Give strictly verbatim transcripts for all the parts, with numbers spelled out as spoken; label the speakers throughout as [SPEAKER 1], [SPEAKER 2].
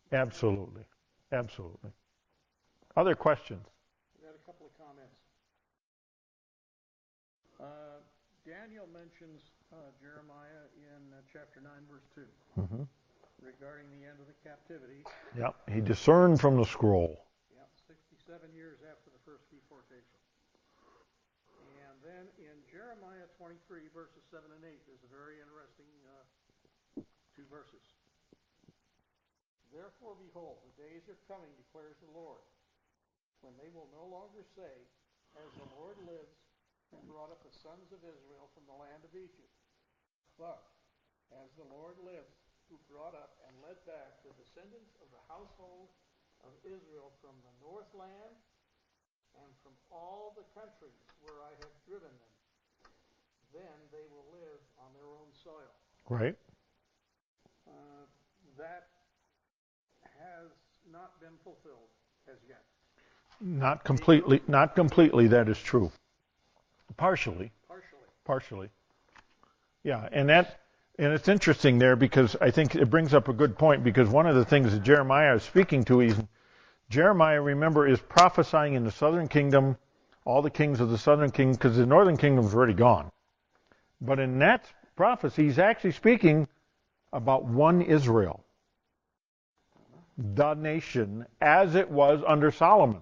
[SPEAKER 1] Absolutely. Absolutely. Other questions?
[SPEAKER 2] We got a couple of comments. Uh, Daniel mentions uh, Jeremiah in uh, chapter nine, verse two,
[SPEAKER 1] Mm-hmm.
[SPEAKER 2] regarding the end of the captivity.
[SPEAKER 1] Yep. He discerned from the scroll.
[SPEAKER 2] Yep, sixty-seven years after the first deportation. And then in Jeremiah twenty-three, verses seven and eight, there's a very interesting uh, two verses. Therefore, behold, the days are coming, declares the Lord, when they will no longer say, as the Lord lives, who brought up the sons of Israel from the land of Egypt, but as the Lord lives, who brought up and led back the descendants of the household of Israel from the north land and from all the countries where I have driven them. Then they will live on their own soil.
[SPEAKER 1] Right.
[SPEAKER 2] Uh, that has not been fulfilled as yet.
[SPEAKER 1] Not completely. Not completely. That is true. Partially.
[SPEAKER 2] Partially.
[SPEAKER 1] Partially. Yeah, and that, and it's interesting there because I think it brings up a good point, because one of the things that Jeremiah is speaking to, he's, Jeremiah, remember, is prophesying in the southern kingdom, all the kings of the southern kingdom, because the northern kingdom is already gone. But in that prophecy, he's actually speaking about one Israel, the nation, as it was under Solomon.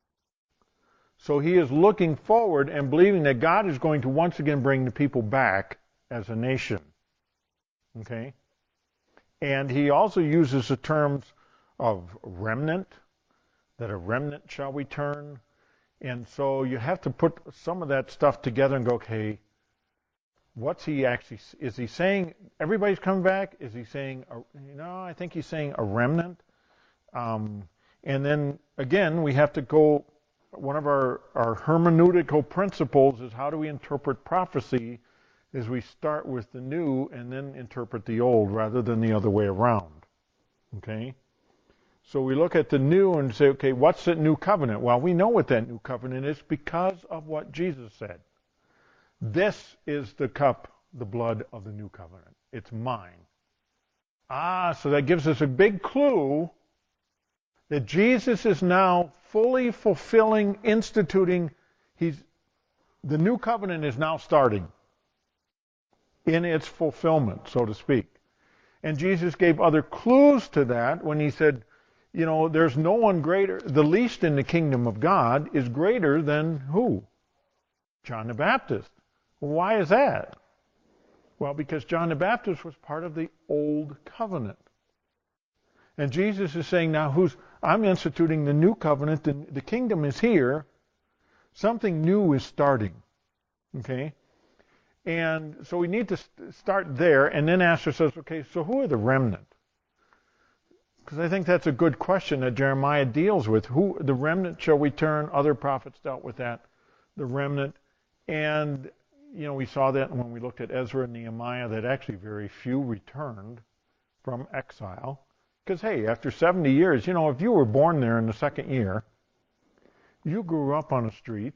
[SPEAKER 1] So he is looking forward and believing that God is going to once again bring the people back as a nation. Okay? And he also uses the terms of remnant, that a remnant shall return. And so you have to put some of that stuff together and go, okay, what's he actually, is he saying everybody's coming back? Is he saying, you know, I think he's saying a remnant. Um, and then, again, we have to go, one of our, our hermeneutical principles is how do we interpret prophecy, is we start with the new and then interpret the old rather than the other way around. Okay? So we look at the new and say, okay, what's that new covenant? Well, we know what that new covenant is because of what Jesus said. This is the cup, the blood of the new covenant. It's mine. Ah, so that gives us a big clue that Jesus is now fully fulfilling, instituting, he's, the new covenant is now starting in its fulfillment, so to speak. And Jesus gave other clues to that when he said, you know, there's no one greater, the least in the kingdom of God is greater than who? John the Baptist. Well, why is that? Well, because John the Baptist was part of the old covenant. And Jesus is saying now, who's, I'm instituting the new covenant, and the kingdom is here. Something new is starting. Okay? And so we need to st- start there and then ask ourselves, okay, so who are the remnant? Because I think that's a good question that Jeremiah deals with. Who the remnant shall return. Other prophets dealt with that. The remnant. And, you know, we saw that when we looked at Ezra and Nehemiah, that actually very few returned from exile. Because, hey, after seventy years, you know, if you were born there in the second year, you grew up on a street,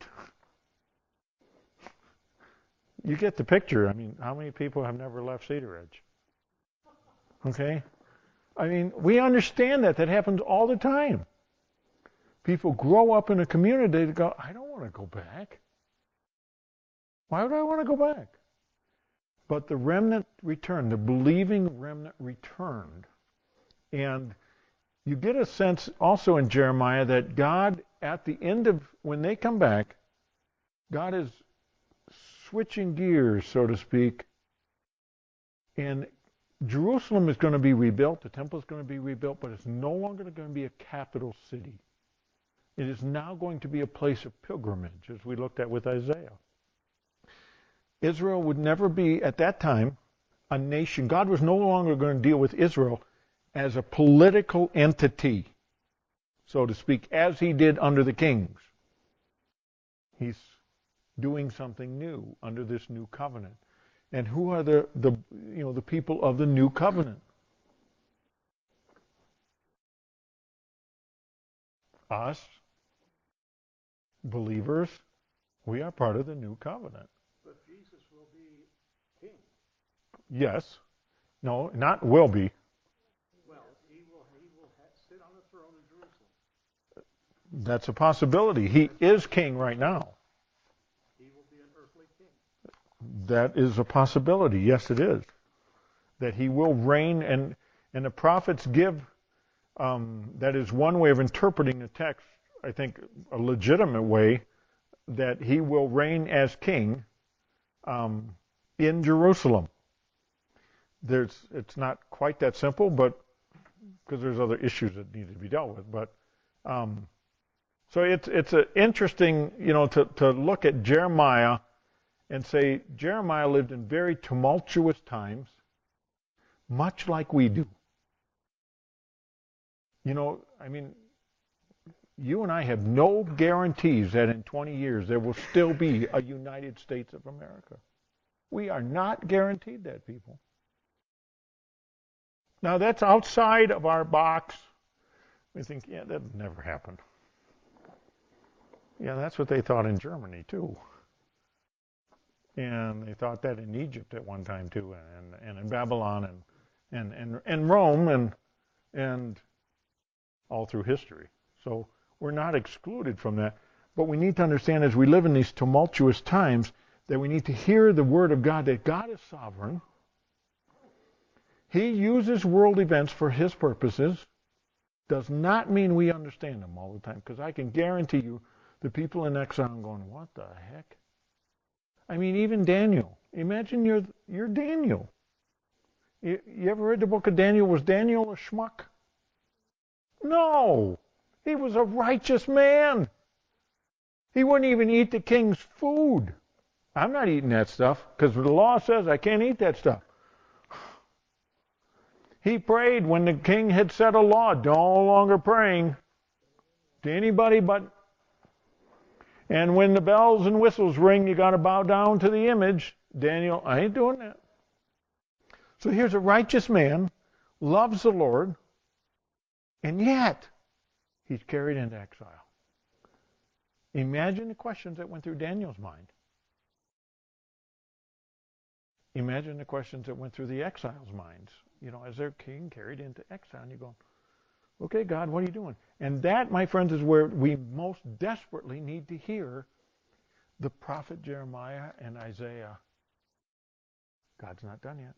[SPEAKER 1] you get the picture. I mean, how many people have never left Cedar Ridge? Okay? I mean, we understand that. That happens all the time. People grow up in a community that go, I don't want to go back. Why would I want to go back? But the remnant returned. The believing remnant returned. And you get a sense also in Jeremiah that God, at the end of, when they come back, God is switching gears, so to speak, and Jerusalem is going to be rebuilt, the temple is going to be rebuilt, but it's no longer going to be a capital city. It is now going to be a place of pilgrimage, as we looked at with Isaiah. Israel would never be, at that time, a nation. God was no longer going to deal with Israel as a political entity, so to speak, as he did under the kings. He's doing something new under this new covenant. And who are the, the you know the people of the new covenant? Us, believers, we are part of the new covenant.
[SPEAKER 2] But Jesus will be king.
[SPEAKER 1] Yes. No, not will be.
[SPEAKER 2] Well, he will he will sit on the throne in Jerusalem.
[SPEAKER 1] That's a possibility. He is king right now.
[SPEAKER 2] He will be an earthly king.
[SPEAKER 1] That is a possibility. Yes, it is. That he will reign, and and the prophets give, um, that is one way of interpreting the text, I think a legitimate way, that he will reign as king um, in Jerusalem. There's, it's not quite that simple, but because there's other issues that need to be dealt with. But um, so it's it's an interesting, you know, to, to look at Jeremiah and say Jeremiah lived in very tumultuous times, much like we do. You know, I mean, you and I have no guarantees that in twenty years there will still be a United States of America. We are not guaranteed that, people. Now, that's outside of our box. We think, yeah, that would never happen. Yeah, that's what they thought in Germany, too. And they thought that in Egypt at one time, too, and, and in Babylon, and, and, and, and Rome, and, and all through history. So we're not excluded from that. But we need to understand as we live in these tumultuous times that we need to hear the word of God, that God is sovereign. He uses world events for his purposes. Does not mean we understand them all the time, because I can guarantee you the people in exile are going, what the heck? I mean, even Daniel. Imagine you're, you're Daniel. You, you ever read the book of Daniel? Was Daniel a schmuck? No. He was a righteous man. He wouldn't even eat the king's food. I'm not eating that stuff because the law says I can't eat that stuff. He prayed when the king had set a law, no longer praying to anybody but. And when the bells and whistles ring, you got to bow down to the image. Daniel, I ain't doing that. So here's a righteous man, loves the Lord, and yet he's carried into exile. Imagine the questions that went through Daniel's mind. Imagine the questions that went through the exiles' minds. You know, as their king carried into exile, and you're going, okay, God, what are you doing? And that, my friends, is where we most desperately need to hear the prophet Jeremiah and Isaiah. God's not done yet.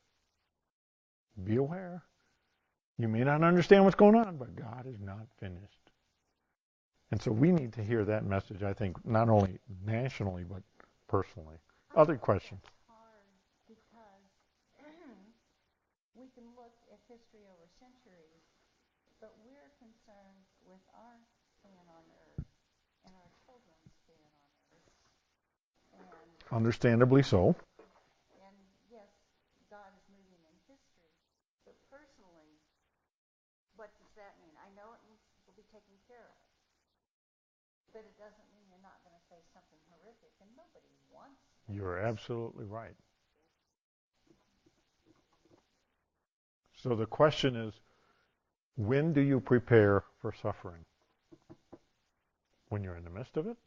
[SPEAKER 1] Be aware. You may not understand what's going on, but God is not finished. And so we need to hear that message, I think, not only nationally, but personally. Other questions?
[SPEAKER 3] We can look at history over centuries, but we're concerned with our span on earth and our children's span on earth. And
[SPEAKER 1] understandably so.
[SPEAKER 3] And yes, God is moving in history, but personally, what does that mean? I know it needs to be taken care of, but it doesn't mean you're not going to face something horrific, and nobody wants that.
[SPEAKER 1] You're absolutely right. So the question is, when do you prepare for suffering? When you're in the midst of it?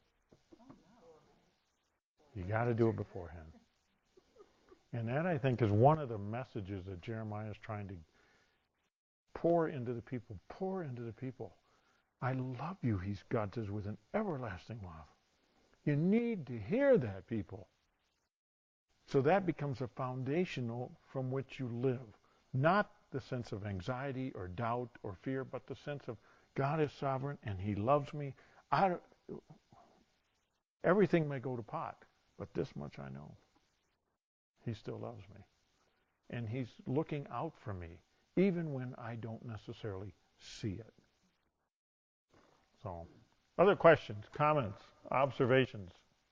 [SPEAKER 1] You got to do it beforehand. And that, I think, is one of the messages that Jeremiah is trying to pour into the people. Pour into the people. I love you, he's, God says, with an everlasting love. You need to hear that, people. So that becomes a foundational from which you live. Not the sense of anxiety or doubt or fear, but the sense of God is sovereign and he loves me. I, everything may go to pot, but this much I know. He still loves me. And he's looking out for me, even when I don't necessarily see it. So, other questions, comments, observations?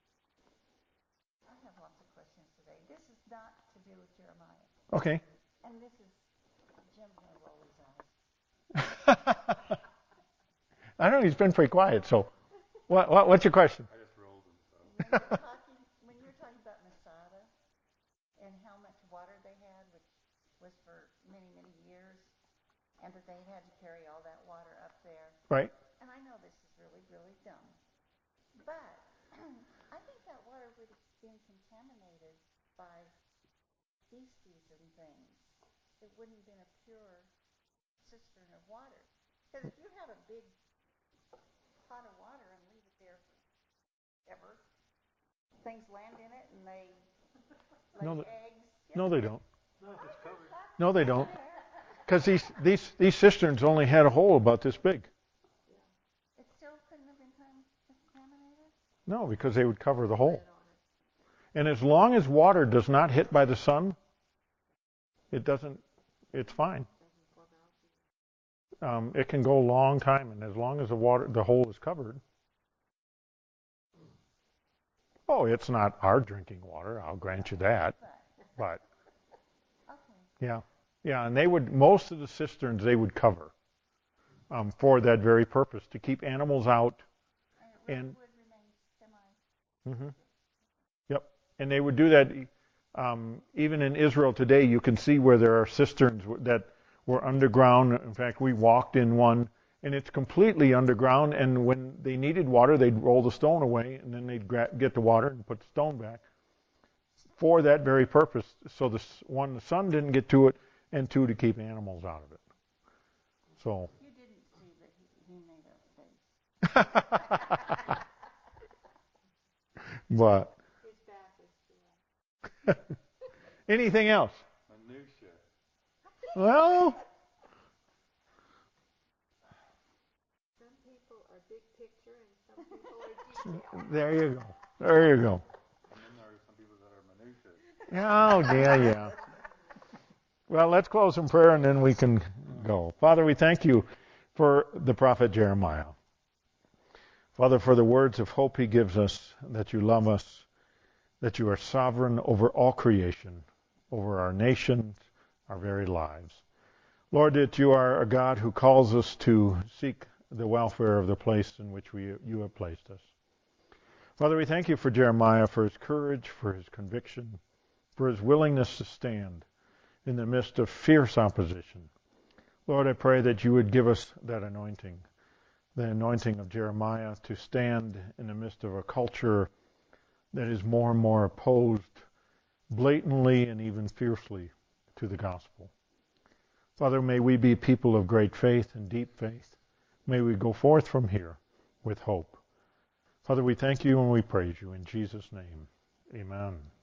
[SPEAKER 3] I have lots of questions today. This is not to do with Jeremiah.
[SPEAKER 1] Okay.
[SPEAKER 3] And this is, Jim's going to roll his eyes.
[SPEAKER 1] I don't know, he's been pretty quiet, so what, what, what's your question?
[SPEAKER 4] I just rolled and stuff.
[SPEAKER 3] When you're talking, when you're talking about Masada and how much water they had, which was for many, many years, and that they had to carry all that water up there.
[SPEAKER 1] Right.
[SPEAKER 3] And I know this is really, really dumb, but I think that water would have been contaminated by feces and things. It wouldn't have been a pure cistern of water. Because if you have a big pot of water and leave it there forever, things land in it and they lay
[SPEAKER 1] No,
[SPEAKER 3] eggs.
[SPEAKER 1] No, they don't.
[SPEAKER 2] No, it's covered.
[SPEAKER 1] No, they don't. Because these, these, these cisterns only had a hole about this big.
[SPEAKER 3] It still couldn't have been contaminated?
[SPEAKER 1] No, because they would cover the hole. And as long as water does not hit by the sun, it doesn't, it's fine. Um, it can go a long time, and as long as the water, the hole is covered. Oh, it's not our drinking water, I'll grant you that. But, yeah. Yeah, and they would, most of the cisterns they would cover um, for that very purpose, to keep animals out.
[SPEAKER 3] And it really
[SPEAKER 1] And
[SPEAKER 3] would remain semi.
[SPEAKER 1] Mm-hmm. Yep. And they would do that um, even in Israel today. You can see where there are cisterns that were underground. In fact, we walked in one, and it's completely underground. And when they needed water, they'd roll the stone away, and then they'd gra- get the water and put the stone back for that very purpose. So the one, the sun didn't get to it, and two, to keep animals out of it. So.
[SPEAKER 3] You didn't see that he, he made a face.
[SPEAKER 1] But.
[SPEAKER 3] His back is to
[SPEAKER 1] Anything else?
[SPEAKER 2] Minutia.
[SPEAKER 1] Well.
[SPEAKER 4] Some people are big picture and some people are detail.
[SPEAKER 1] There you go. There you go.
[SPEAKER 2] And then there are some people that are minutia.
[SPEAKER 1] Oh, yeah, yeah. Well, let's close in prayer and then we can go. Father, we thank you for the prophet Jeremiah. Father, for the words of hope he gives us, that you love us, that you are sovereign over all creation, over our nations, our very lives. Lord, that you are a God who calls us to seek the welfare of the place in which we, you have placed us. Father, we thank you for Jeremiah, for his courage, for his conviction, for his willingness to stand in the midst of fierce opposition. Lord, I pray that you would give us that anointing, the anointing of Jeremiah, to stand in the midst of a culture that is more and more opposed blatantly and even fiercely to the gospel. Father, may we be people of great faith and deep faith. May we go forth from here with hope. Father, we thank you and we praise you in Jesus' name. Amen.